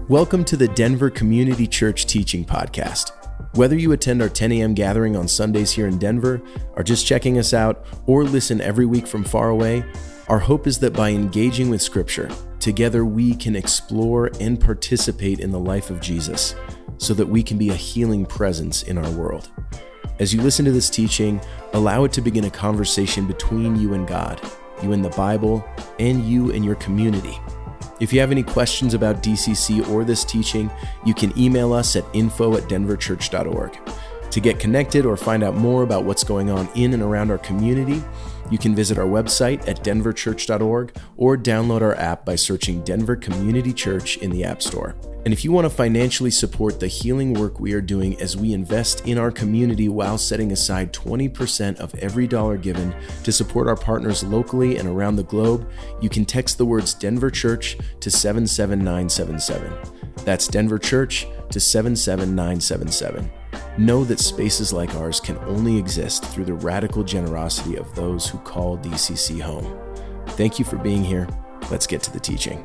Welcome to the Denver Community Church Teaching Podcast. Whether you attend our 10 a.m. gathering on Sundays here in Denver, are just checking us out, or listen every week from far away, our hope is that by engaging with Scripture, together we can explore and participate in the life of Jesus so that we can be a healing presence in our world. As you listen to this teaching, allow it to begin a conversation between you and God, you and the Bible, and you and your community. If you have any questions about DCC or this teaching, you can email us at info@denverchurch.org. To get connected or find out more about what's going on in and around our community, you can visit our website at denverchurch.org or download our app by searching Denver Community Church in the App Store. And if you want to financially support the healing work we are doing as we invest in our community while setting aside 20% of every dollar given to support our partners locally and around the globe, you can text the words Denver Church to 77977. That's Denver Church to 77977. Know that spaces like ours can only exist through the radical generosity of those who call DCC home. Thank you for being here. Let's get to the teaching.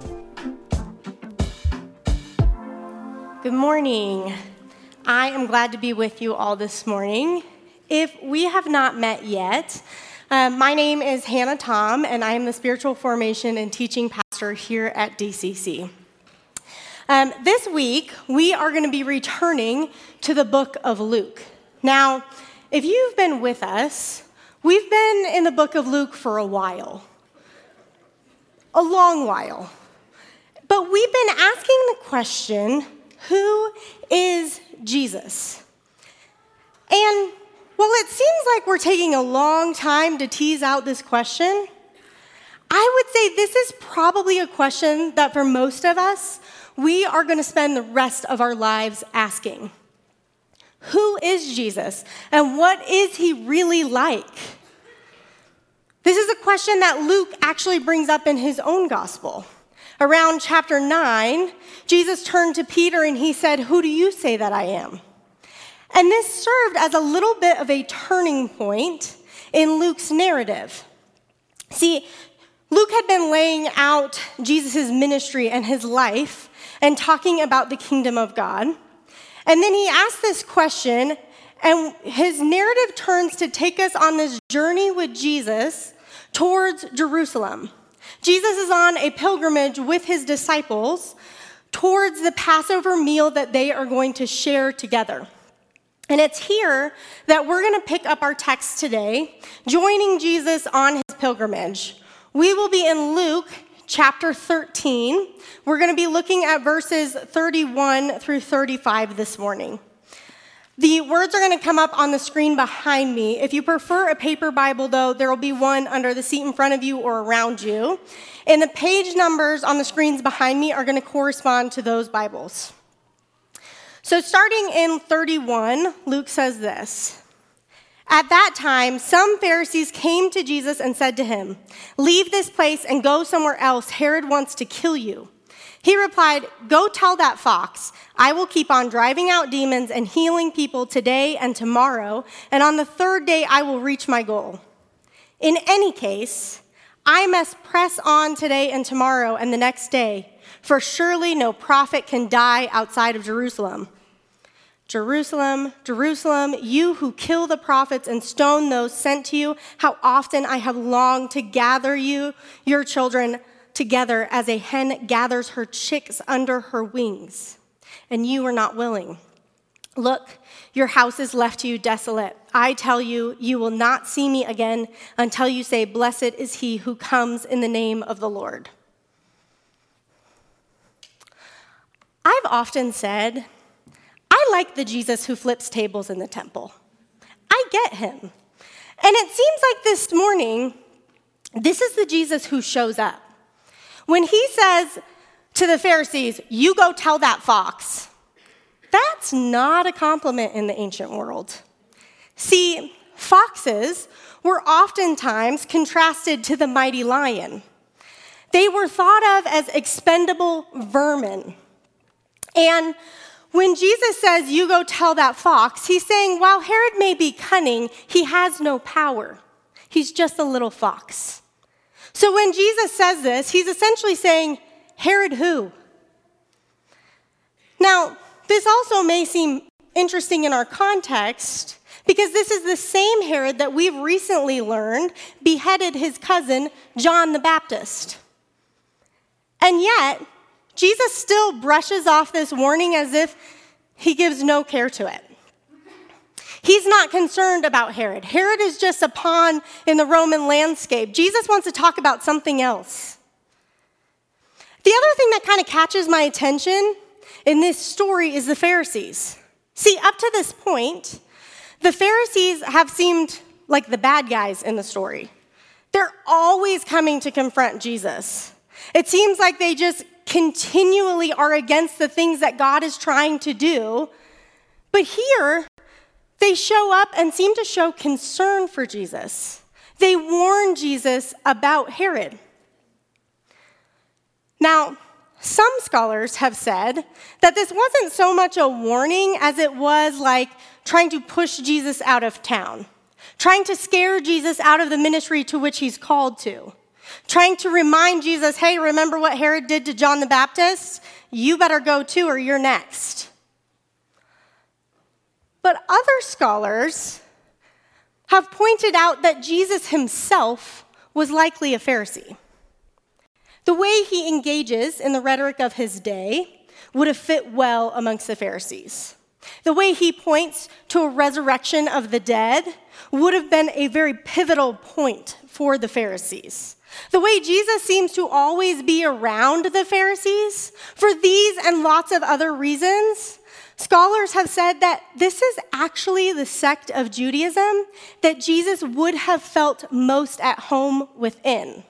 Good morning. I am glad to be with you all this morning. If we have not met yet, my name is Hannah Tom, and I am the Spiritual Formation and Teaching Pastor here at DCC. This week, we are going to be returning to the book of Luke. Now, if you've been with us, we've been in the book of Luke for a while. A long while. But we've been asking the question, who is Jesus? And while it seems like we're taking a long time to tease out this question, I would say this is probably a question that for most of us, we are going to spend the rest of our lives asking. Who is Jesus? And what is he really like? This is a question that Luke actually brings up in his own gospel. Around chapter 9, Jesus turned to Peter and he said, "Who do you say that I am?" And this served as a little bit of a turning point in Luke's narrative. See, Luke had been laying out Jesus' ministry and his life and talking about the kingdom of God. And then he asked this question, and his narrative turns to take us on this journey with Jesus towards Jerusalem. Jesus is on a pilgrimage with his disciples towards the Passover meal that they are going to share together. And it's here that we're going to pick up our text today, joining Jesus on his pilgrimage. We will be in Luke chapter 13. We're going to be looking at verses 31 through 35 this morning. The words are going to come up on the screen behind me. If you prefer a paper Bible, though, there will be one under the seat in front of you or around you. And the page numbers on the screens behind me are going to correspond to those Bibles. So starting in 31, Luke says this. At that time, some Pharisees came to Jesus and said to him, "Leave this place and go somewhere else. Herod wants to kill you." He replied, "Go tell that fox, I will keep on driving out demons and healing people today and tomorrow, and on the third day I will reach my goal. In any case, I must press on today and tomorrow and the next day, for surely no prophet can die outside of Jerusalem. Jerusalem, Jerusalem, you who kill the prophets and stone those sent to you, how often I have longed to gather you, your children, together as a hen gathers her chicks under her wings, and you are not willing. Look, your house is left to you desolate. I tell you, you will not see me again until you say, 'Blessed is he who comes in the name of the Lord.'" I've often said, I like the Jesus who flips tables in the temple. I get him. And it seems like this morning, this is the Jesus who shows up. When he says to the Pharisees, "You go tell that fox," that's not a compliment in the ancient world. See, foxes were oftentimes contrasted to the mighty lion. They were thought of as expendable vermin. And when Jesus says, "You go tell that fox," he's saying, while Herod may be cunning, he has no power. He's just a little fox. So when Jesus says this, he's essentially saying, Herod who? Now, this also may seem interesting in our context because this is the same Herod that we've recently learned beheaded his cousin, John the Baptist. And yet, Jesus still brushes off this warning as if he gives no care to it. He's not concerned about Herod. Herod is just a pawn in the Roman landscape. Jesus wants to talk about something else. The other thing that kind of catches my attention in this story is the Pharisees. See, up to this point, the Pharisees have seemed like the bad guys in the story. They're always coming to confront Jesus. It seems like they just continually are against the things that God is trying to do. But here, they show up and seem to show concern for Jesus. They warn Jesus about Herod. Now, some scholars have said that this wasn't so much a warning as it was like trying to push Jesus out of town, trying to scare Jesus out of the ministry to which he's called to, trying to remind Jesus, hey, remember what Herod did to John the Baptist? You better go too or you're next. But other scholars have pointed out that Jesus himself was likely a Pharisee. The way he engages in the rhetoric of his day would have fit well amongst the Pharisees. The way he points to a resurrection of the dead would have been a very pivotal point for the Pharisees. The way Jesus seems to always be around the Pharisees, for these and lots of other reasons, scholars have said that this is actually the sect of Judaism that Jesus would have felt most at home within.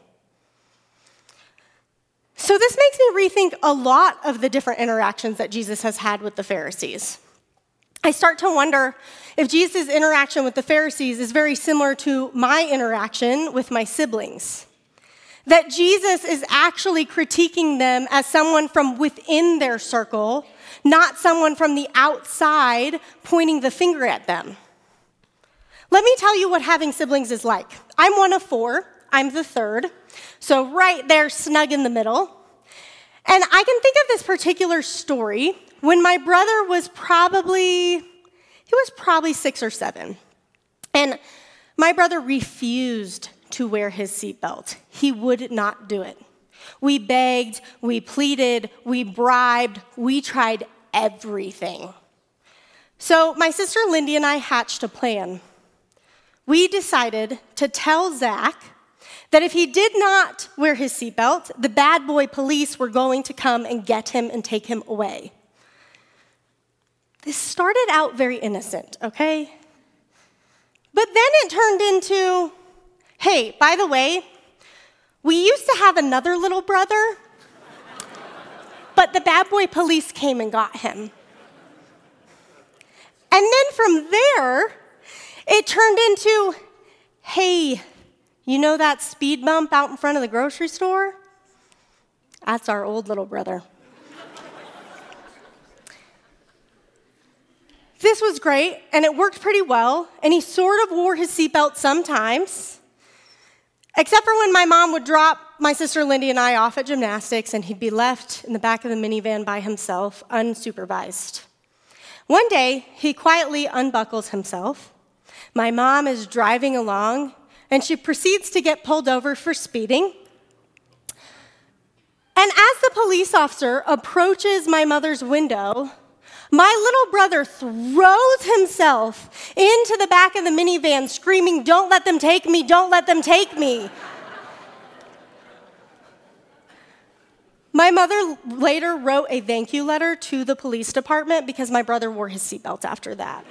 So this makes me rethink a lot of the different interactions that Jesus has had with the Pharisees. I start to wonder if Jesus' interaction with the Pharisees is very similar to my interaction with my siblings. That Jesus is actually critiquing them as someone from within their circle, not someone from the outside pointing the finger at them. Let me tell you what having siblings is like. I'm one of 4. I'm the third, so right there, snug in the middle. And I can think of this particular story when my brother was probably 6 or 7. And my brother refused to wear his seatbelt. He would not do it. We begged, we pleaded, we bribed, we tried everything. So my sister Lindy and I hatched a plan. We decided to tell Zach that if he did not wear his seatbelt, the bad boy police were going to come and get him and take him away. This started out very innocent, okay? But then it turned into, hey, by the way, we used to have another little brother, but the bad boy police came and got him. And then from there, it turned into, hey, you know that speed bump out in front of the grocery store? That's our old little brother. This was great, and it worked pretty well, and he sort of wore his seatbelt sometimes, except for when my mom would drop my sister Lindy and I off at gymnastics, and he'd be left in the back of the minivan by himself, unsupervised. One day, he quietly unbuckles himself. My mom is driving along, and she proceeds to get pulled over for speeding. And as the police officer approaches my mother's window, my little brother throws himself into the back of the minivan, screaming, "Don't let them take me, don't let them take me." My mother later wrote a thank you letter to the police department because my brother wore his seatbelt after that.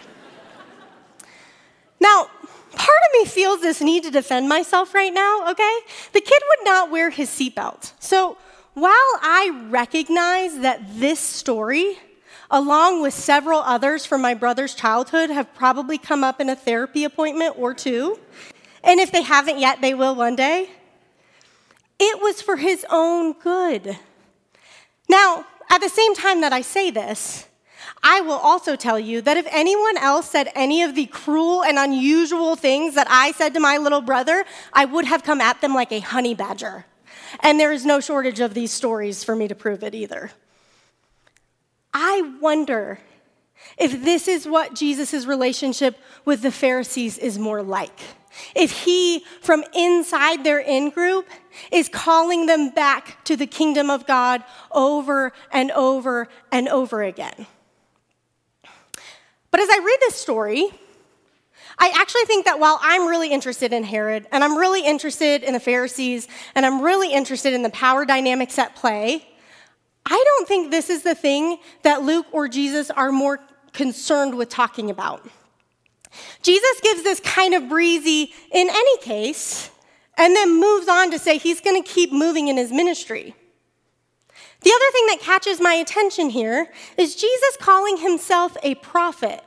Now, part of me feels this need to defend myself right now, okay? The kid would not wear his seatbelt. So while I recognize that this story, along with several others from my brother's childhood, have probably come up in a therapy appointment or two, and if they haven't yet, they will one day, it was for his own good. Now, at the same time that I say this, I will also tell you that if anyone else said any of the cruel and unusual things that I said to my little brother, I would have come at them like a honey badger. And there is no shortage of these stories for me to prove it either. I wonder if this is what Jesus' relationship with the Pharisees is more like. If he, from inside their in-group, is calling them back to the kingdom of God over and over and over again. But as I read this story, I actually think that while I'm really interested in Herod, and I'm really interested in the Pharisees, and I'm really interested in the power dynamics at play, I don't think this is the thing that Luke or Jesus are more concerned with talking about. Jesus gives this kind of breezy, in any case, and then moves on to say he's going to keep moving in his ministry. The other thing that catches my attention here is Jesus calling himself a prophet.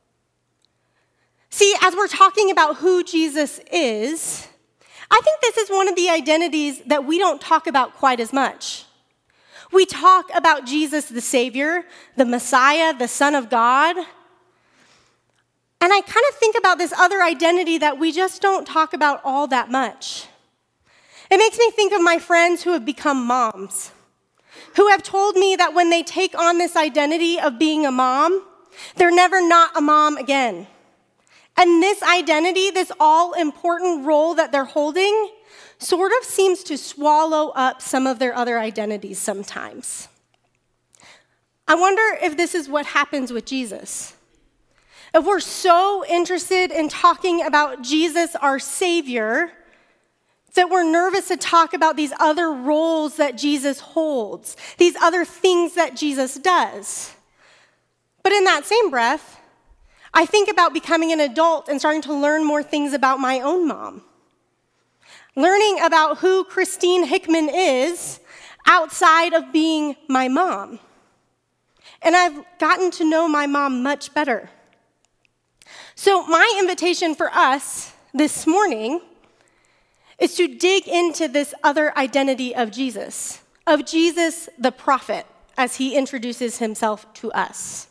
See, as we're talking about who Jesus is, I think this is one of the identities that we don't talk about quite as much. We talk about Jesus the Savior, the Messiah, the Son of God. And I kind of think about this other identity that we just don't talk about all that much. It makes me think of my friends who have become moms, who have told me that when they take on this identity of being a mom, they're never not a mom again. And this identity, this all-important role that they're holding, sort of seems to swallow up some of their other identities sometimes. I wonder if this is what happens with Jesus. If we're so interested in talking about Jesus, our Savior, that we're nervous to talk about these other roles that Jesus holds, these other things that Jesus does. But in that same breath, I think about becoming an adult and starting to learn more things about my own mom. Learning about who Christine Hickman is outside of being my mom. And I've gotten to know my mom much better. So my invitation for us this morning is to dig into this other identity of Jesus the prophet, as he introduces himself to us.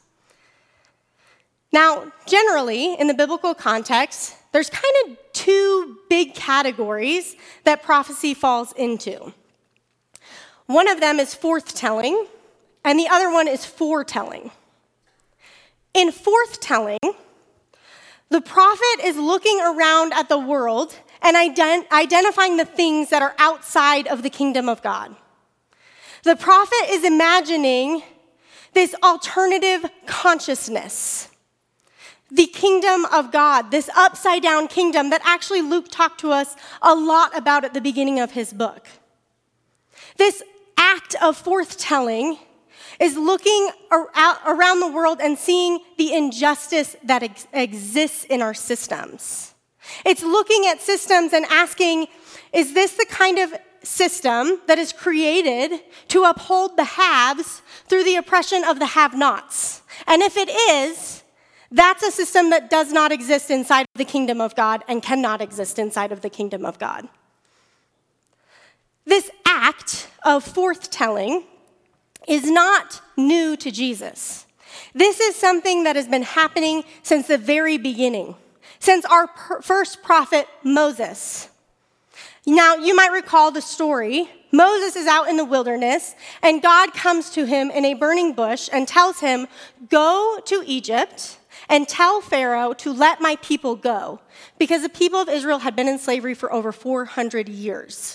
Now, generally, in the biblical context, there's kind of two big categories that prophecy falls into. One of them is forthtelling, and the other one is foretelling. In forthtelling, the prophet is looking around at the world and identifying the things that are outside of the kingdom of God. The prophet is imagining this alternative consciousness, the kingdom of God, this upside-down kingdom that actually Luke talked to us a lot about at the beginning of his book. This act of forthtelling is looking around the world and seeing the injustice that exists in our systems. It's looking at systems and asking, is this the kind of system that is created to uphold the haves through the oppression of the have-nots? And if it is, that's a system that does not exist inside of the kingdom of God and cannot exist inside of the kingdom of God. This act of forthtelling is not new to Jesus. This is something that has been happening since the very beginning, since our first prophet, Moses. Now, you might recall the story. Moses is out in the wilderness, and God comes to him in a burning bush and tells him, go to Egypt and tell Pharaoh to let my people go, because the people of Israel had been in slavery for over 400 years.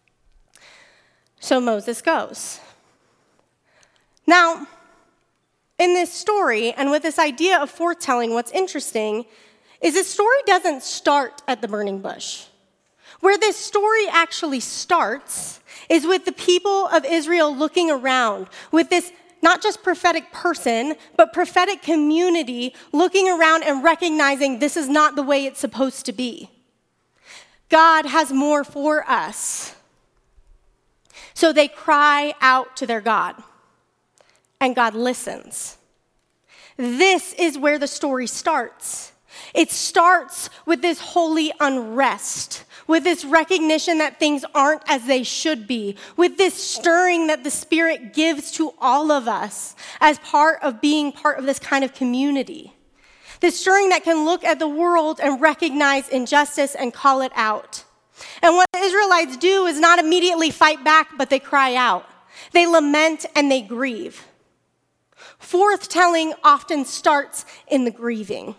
So Moses goes. Now, in this story, and with this idea of foretelling, what's interesting is this story doesn't start at the burning bush. Where this story actually starts is with the people of Israel looking around, with this not just prophetic person, but prophetic community looking around and recognizing this is not the way it's supposed to be. God has more for us. So they cry out to their God, and God listens. This is where the story starts. It starts with this holy unrest, with this recognition that things aren't as they should be, with this stirring that the Spirit gives to all of us as part of being part of this kind of community. This stirring that can look at the world and recognize injustice and call it out. And what the Israelites do is not immediately fight back, but they cry out. They lament and they grieve. Forth-telling often starts in the grieving.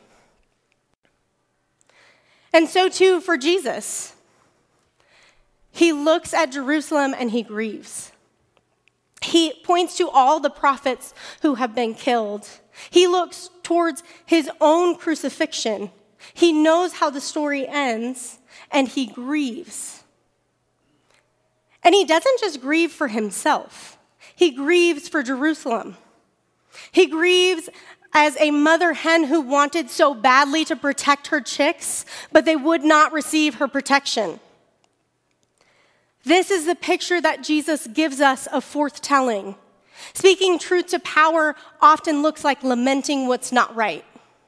And so too for Jesus. He looks at Jerusalem and he grieves. He points to all the prophets who have been killed. He looks towards his own crucifixion. He knows how the story ends, and he grieves. And he doesn't just grieve for himself. He grieves for Jerusalem. He grieves as a mother hen who wanted so badly to protect her chicks, but they would not receive her protection. This is the picture that Jesus gives us of forth-telling. Speaking truth to power often looks like lamenting what's not right.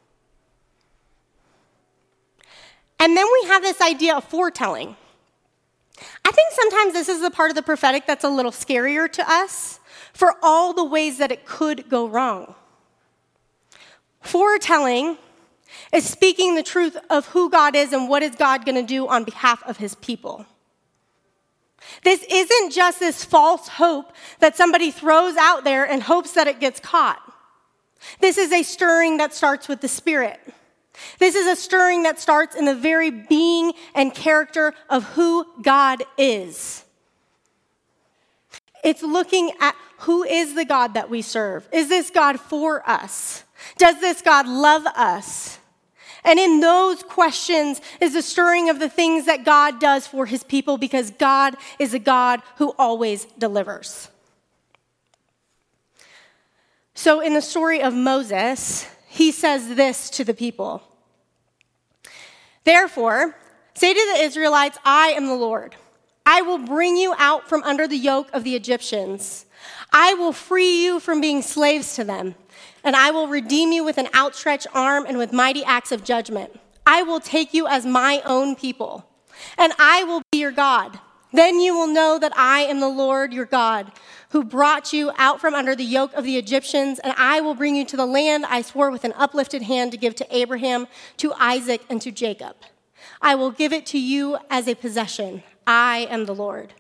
And then we have this idea of foretelling. I think sometimes this is the part of the prophetic that's a little scarier to us for all the ways that it could go wrong. Foretelling is speaking the truth of who God is and what is God going to do on behalf of his people. This isn't just this false hope that somebody throws out there and hopes that it gets caught. This is a stirring that starts with the Spirit. This is a stirring that starts in the very being and character of who God is. It's looking at who is the God that we serve. Is this God for us? Does this God love us? And in those questions is the stirring of the things that God does for his people, because God is a God who always delivers. So in the story of Moses, he says this to the people. Therefore, say to the Israelites, I am the Lord. I will bring you out from under the yoke of the Egyptians. I will free you from being slaves to them. And I will redeem you with an outstretched arm and with mighty acts of judgment. I will take you as my own people, and I will be your God. Then you will know that I am the Lord your God, who brought you out from under the yoke of the Egyptians, and I will bring you to the land I swore with an uplifted hand to give to Abraham, to Isaac, and to Jacob. I will give it to you as a possession. I am the Lord.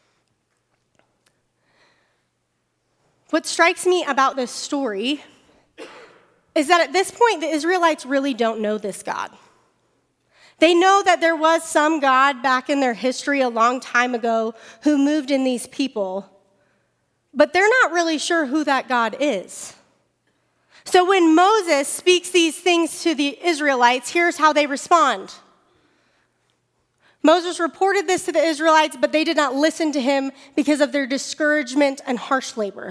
What strikes me about this story is that at this point, the Israelites really don't know this God. They know that there was some God back in their history a long time ago who moved in these people, but they're not really sure who that God is. So when Moses speaks these things to the Israelites, here's how they respond. Moses reported this to the Israelites, but they did not listen to him because of their discouragement and harsh labor.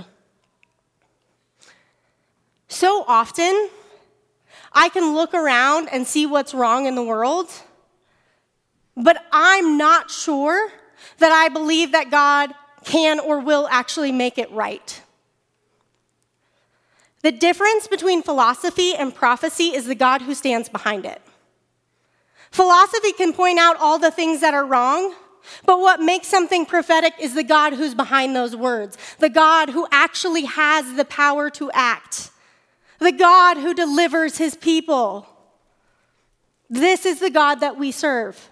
So often, I can look around and see what's wrong in the world, but I'm not sure that I believe that God can or will actually make it right. The difference between philosophy and prophecy is the God who stands behind it. Philosophy can point out all the things that are wrong, but what makes something prophetic is the God who's behind those words, the God who actually has the power to act. The God who delivers his people. This is the God that we serve.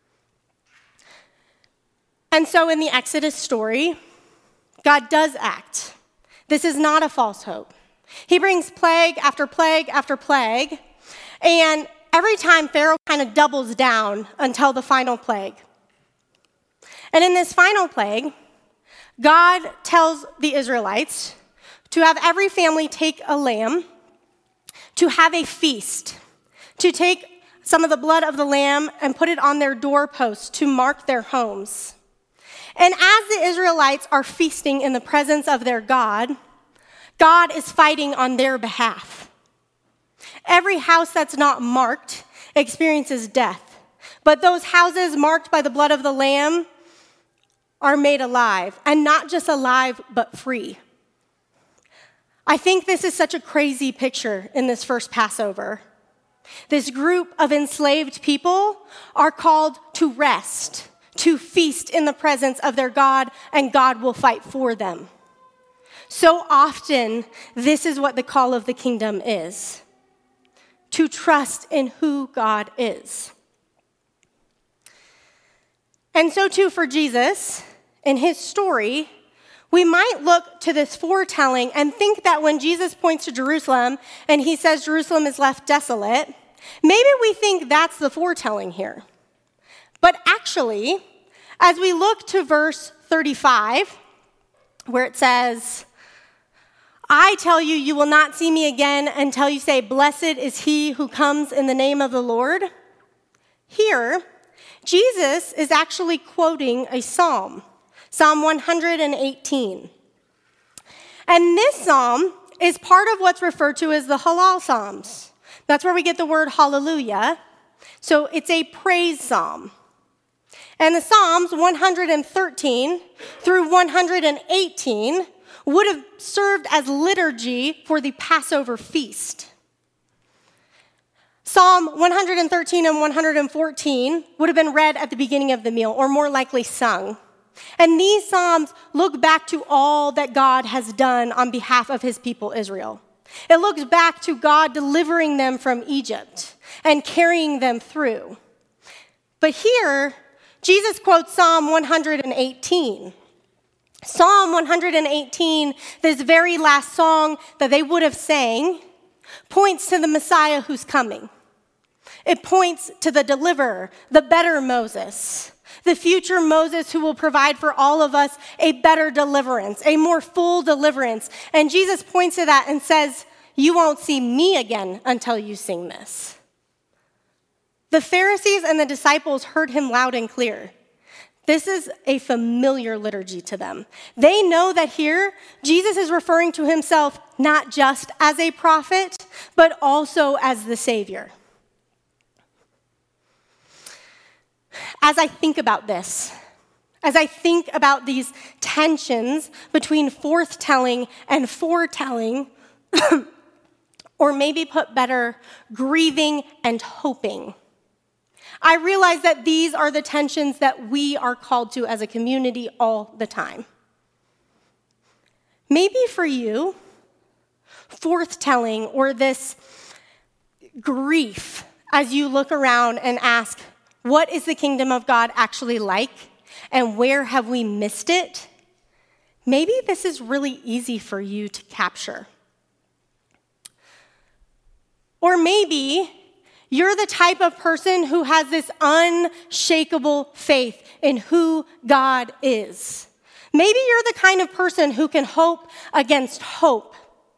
And so in the Exodus story, God does act. This is not a false hope. He brings plague after plague after plague, and every time Pharaoh kind of doubles down until the final plague. And in this final plague, God tells the Israelites to have every family take a lamb, to have a feast, to take some of the blood of the lamb and put it on their doorposts to mark their homes. And as the Israelites are feasting in the presence of their God, God is fighting on their behalf. Every house that's not marked experiences death, but those houses marked by the blood of the lamb are made alive, and not just alive, but free. I think this is such a crazy picture in this first Passover. This group of enslaved people are called to rest, to feast in the presence of their God, and God will fight for them. So often, this is what the call of the kingdom is, to trust in who God is. And so too for Jesus, in his story, we might look to this foretelling and think that when Jesus points to Jerusalem and he says Jerusalem is left desolate, maybe we think that's the foretelling here. But actually, as we look to verse 35, where it says, I tell you, you will not see me again until you say, blessed is he who comes in the name of the Lord. Here, Jesus is actually quoting a psalm, Psalm 118. And this psalm is part of what's referred to as the Hallel Psalms. That's where we get the word hallelujah. So it's a praise psalm. And the Psalms 113 through 118 would have served as liturgy for the Passover feast. Psalm 113 and 114 would have been read at the beginning of the meal, or more likely sung. And these psalms look back to all that God has done on behalf of his people Israel. It looks back to God delivering them from Egypt and carrying them through. But here, Jesus quotes Psalm 118. Psalm 118, this very last song that they would have sang, points to the Messiah who's coming. It points to the deliverer, the better Moses, the future Moses who will provide for all of us a better deliverance, a more full deliverance. And Jesus points to that and says, you won't see me again until you sing this. The Pharisees and the disciples heard him loud and clear. This is a familiar liturgy to them. They know that here, Jesus is referring to himself not just as a prophet, but also as the Savior. As I think about this, as I think about these tensions between forthtelling and foretelling, or maybe put better, grieving and hoping, I realize that these are the tensions that we are called to as a community all the time. Maybe for you, forthtelling or this grief as you look around and ask, what is the kingdom of God actually like? And where have we missed it? Maybe this is really easy for you to capture. Or maybe you're the type of person who has this unshakable faith in who God is. Maybe you're the kind of person who can hope against hope.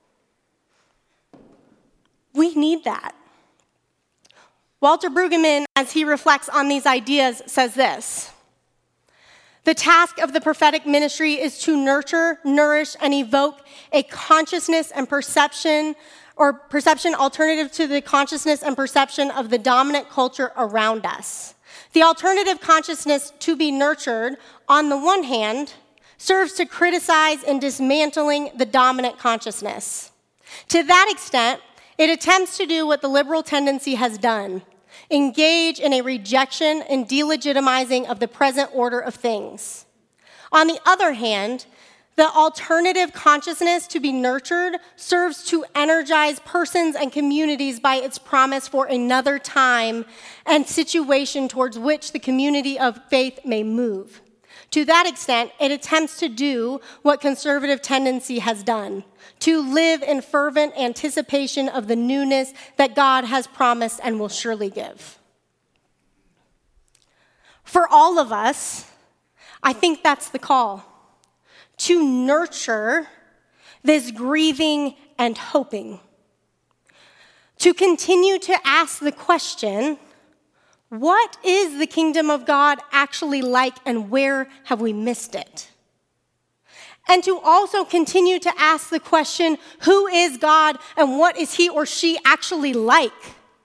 We need that. Walter Brueggemann, as he reflects on these ideas, says this: the task of the prophetic ministry is to nurture, nourish, and evoke a consciousness and perception alternative to the consciousness and perception of the dominant culture around us. The alternative consciousness to be nurtured, on the one hand, serves to criticize and dismantling the dominant consciousness. To that extent, it attempts to do what the liberal tendency has done: engage in a rejection and delegitimizing of the present order of things. On the other hand, the alternative consciousness to be nurtured serves to energize persons and communities by its promise for another time and situation towards which the community of faith may move. To that extent, it attempts to do what conservative tendency has done: to live in fervent anticipation of the newness that God has promised and will surely give. For all of us, I think that's the call: to nurture this grieving and hoping. To continue to ask the question, what is the kingdom of God actually like, and where have we missed it? And to also continue to ask the question, who is God and what is he or she actually like?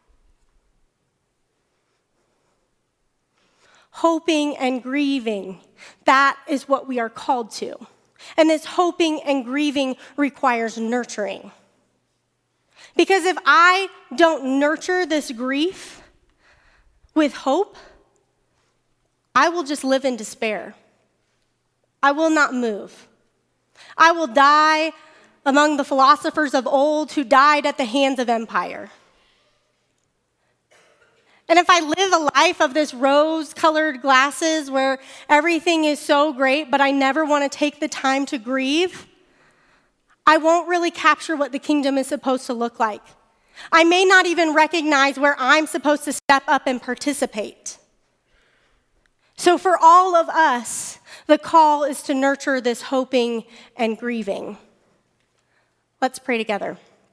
Hoping and grieving, that is what we are called to. And this hoping and grieving requires nurturing. Because if I don't nurture this grief with hope, I will just live in despair. I will not move. I will die among the philosophers of old who died at the hands of empire. And if I live a life of this rose-colored glasses where everything is so great, but I never want to take the time to grieve, I won't really capture what the kingdom is supposed to look like. I may not even recognize where I'm supposed to step up and participate. So for all of us, the call is to nurture this hoping and grieving. Let's pray together.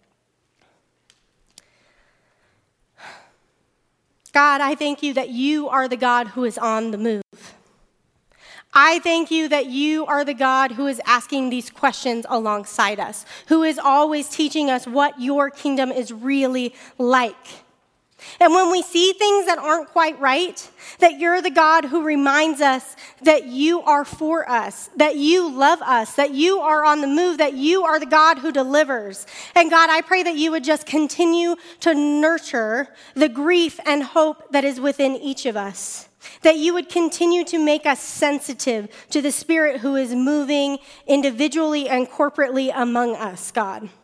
God, I thank you that you are the God who is on the move. I thank you that you are the God who is asking these questions alongside us, who is always teaching us what your kingdom is really like. And when we see things that aren't quite right, that you're the God who reminds us that you are for us, that you love us, that you are on the move, that you are the God who delivers. And God, I pray that you would just continue to nurture the grief and hope that is within each of us, that you would continue to make us sensitive to the Spirit who is moving individually and corporately among us, God. In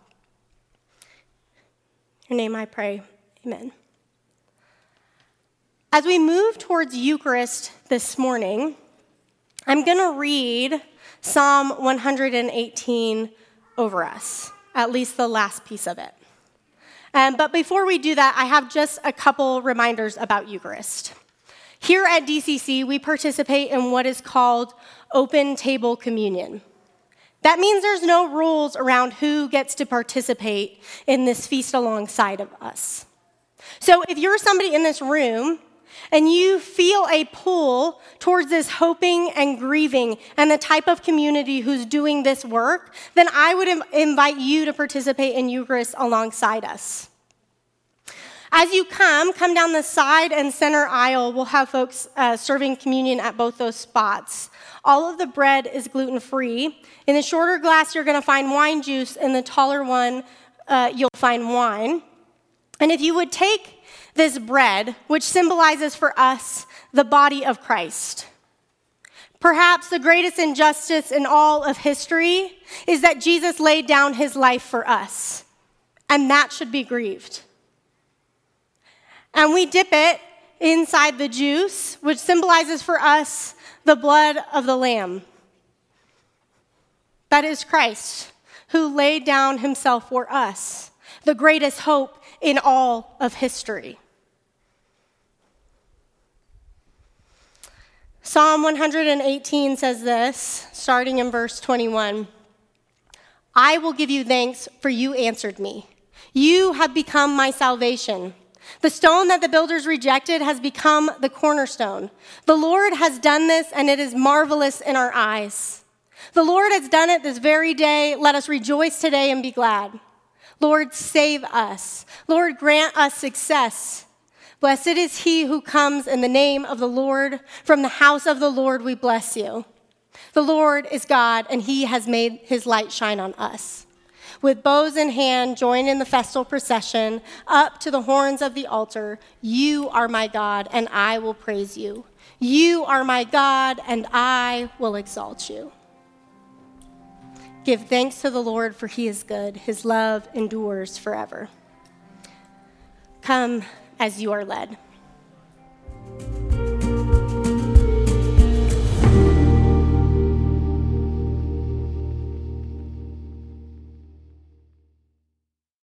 your name I pray, amen. As we move towards Eucharist this morning, I'm going to read Psalm 118 over us, at least the last piece of it. But before we do that, I have just a couple reminders about Eucharist. Here at DCC, we participate in what is called open table communion. That means there's no rules around who gets to participate in this feast alongside of us. So if you're somebody in this room and you feel a pull towards this hoping and grieving and the type of community who's doing this work, then I would invite you to participate in Eucharist alongside us. As you come down the side and center aisle. We'll have folks serving communion at both those spots. All of the bread is gluten-free. In the shorter glass, you're going to find wine juice. In the taller one, you'll find wine. And if you would take this bread, which symbolizes for us the body of Christ. Perhaps the greatest injustice in all of history is that Jesus laid down his life for us, and that should be grieved. And we dip it inside the juice, which symbolizes for us the blood of the Lamb. That is Christ, who laid down himself for us, the greatest hope in all of history. Psalm 118 says this, starting in verse 21. I will give you thanks, for you answered me. You have become my salvation. The stone that the builders rejected has become the cornerstone. The Lord has done this, and it is marvelous in our eyes. The Lord has done it this very day. Let us rejoice today and be glad. Lord, save us. Lord, grant us success. Blessed is he who comes in the name of the Lord. From the house of the Lord we bless you. The Lord is God, and he has made his light shine on us. With bows in hand, join in the festal procession, up to the horns of the altar. You are my God, and I will praise you. You are my God, and I will exalt you. Give thanks to the Lord, for he is good. His love endures forever. Come as you are led.